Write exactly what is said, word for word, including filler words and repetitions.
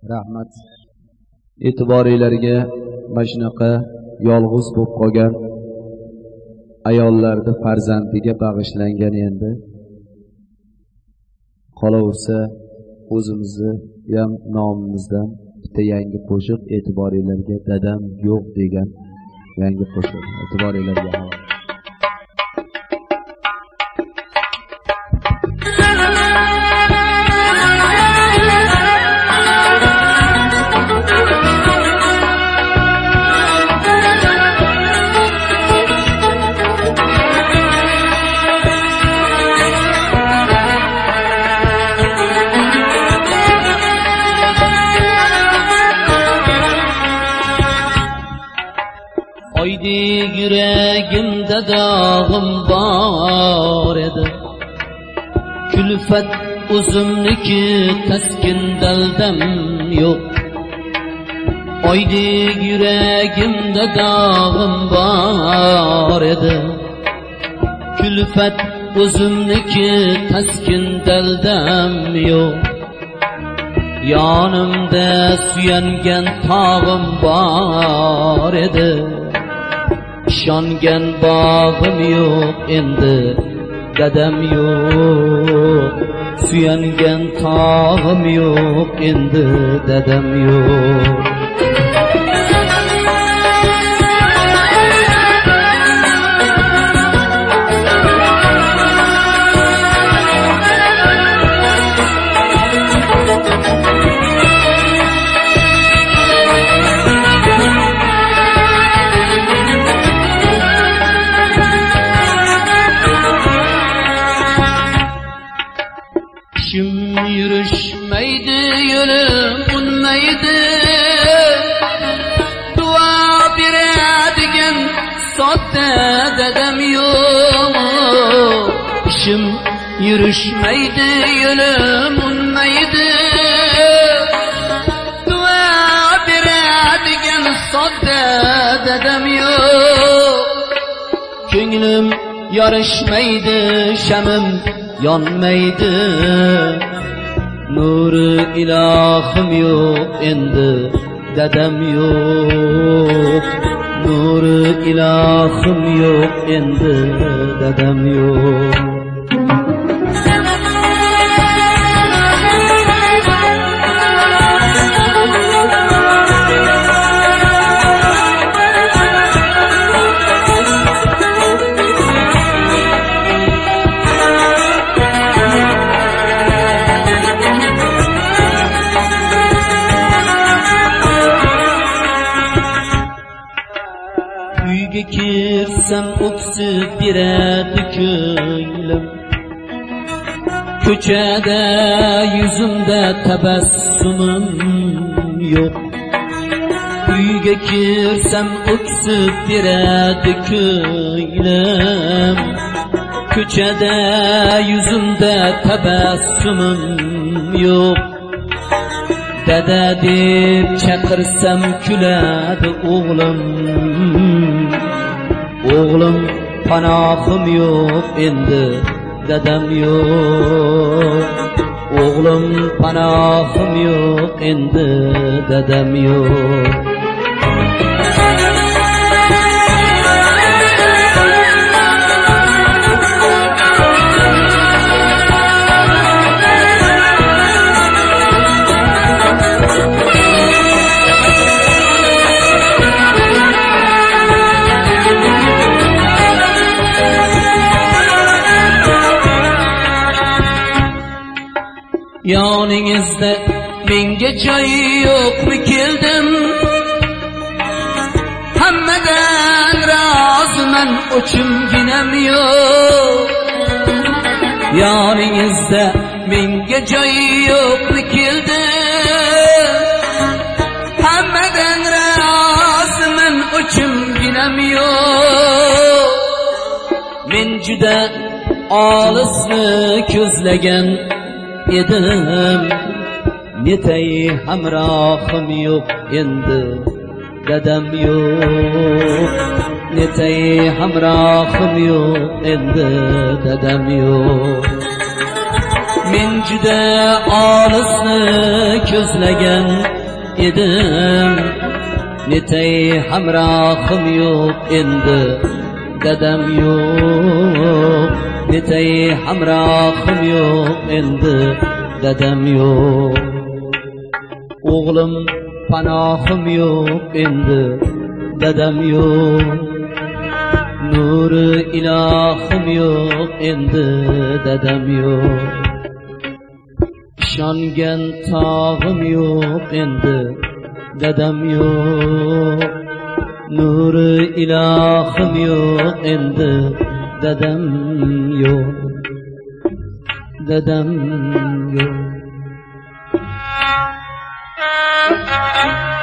Rahmat. E'tiboringlarga mana shunaqa yolg'iz bo'lib qolgan ayollarning farzandiga bag'ishlangan endi. Qolaversa o'zimizni ham nomimizdan bitta yangi qo'shiq e'tiboringlarga dadam yo'q degan yangi qo'shiq e'tiboringlarga. Oydek yuragimda dog'im bor edi, kulfat o'zimniki, taskin daldam yo'q. Oydek yuragimda dog'im bor edi, kulfat o'zimniki, taskin daldam yo'q. Yonimda suyangan tog'im bor edi, ishongan bog'im yo'q endi, dadam yo'q. Suyangan tog'im yo'q endi, dadam yo'q. Yürüşmeydi, yolum unmaydi, dua beradigan sodda dadam yo'q. İşim yürüşmeydi, yolum unmaydi, dua beradigan sodda dadam yo'q. Ko'nglim yarışmaydi, shamim yonmaydi, nuri ilohim yo'q endi, dadam yo'q. Nuri ilohim yo'q endi, dadam yo'q. Uyga kirsam o'ksib beradi ko'nglim, ko'chada yuzimda tabassumim yo'q. Uyga kirsam o'ksib beradi ko'nglim, ko'chada yuzimda tabassumim yo'q. Dada deb chaqirsam kuladi o'g'lim, o'g'lim panohim yo'q endi, dadam yo'q. O'g'lim panohim yo'q endi, dadam yo'q. Yoningizda menga joy yo'qmi, keldim hammadan roziman, o'chimginam yo'q. Yoningizda menga joy yo'qmi, keldim hammadan roziman, o'chimginam yo'q. Men juda olisni ko'zlagan edim, netay hamrohim yo'q endi, dadam yo'q. Netay hamrohim yo'q endi, dadam yo'q. Men juda olisni ko'zlagan edim. Netay hamrohim yo'q endi, dadam yo'q. Netay hamrohim yo'q endi, dadam yo'q. O'g'lim panohim yo'q endi, dadam yo'q. Nuri ilohim yo'q endi, dadam yo'q. Ishongan tog'im yo'q endi, dadam yo'q. Nuri ilohim yo'q endi, dadam yo'q. Dadam yo'q.